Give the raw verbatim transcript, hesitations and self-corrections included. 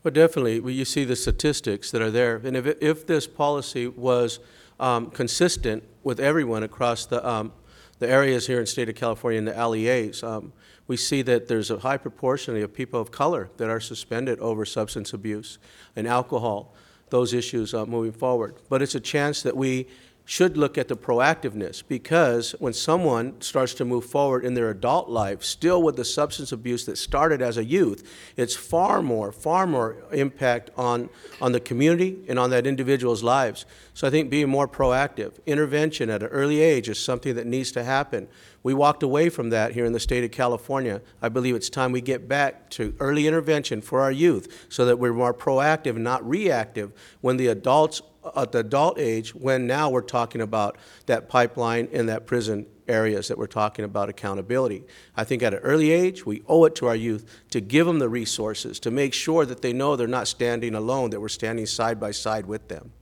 Well, definitely, well, you see the statistics that are there, and if, it- if this policy was um, consistent with everyone across the, um, the areas here in the state of California and the L E As, um, we see that there's a high proportion of people of color that are suspended over substance abuse and alcohol, those issues uh, moving forward. But it's a chance that we should look at the proactiveness, because when someone starts to move forward in their adult life, still with the substance abuse that started as a youth, it's far more, far more impact on, on the community and on that individual's lives. So I think being more proactive, intervention at an early age is something that needs to happen. We walked away from that here in the state of California. I believe it's time we get back to early intervention for our youth so that we're more proactive and not reactive when the adults at the adult age, when now we're talking about that pipeline and that prison areas that we're talking about accountability. I think at an early age, we owe it to our youth to give them the resources, to make sure that they know they're not standing alone, that we're standing side by side with them.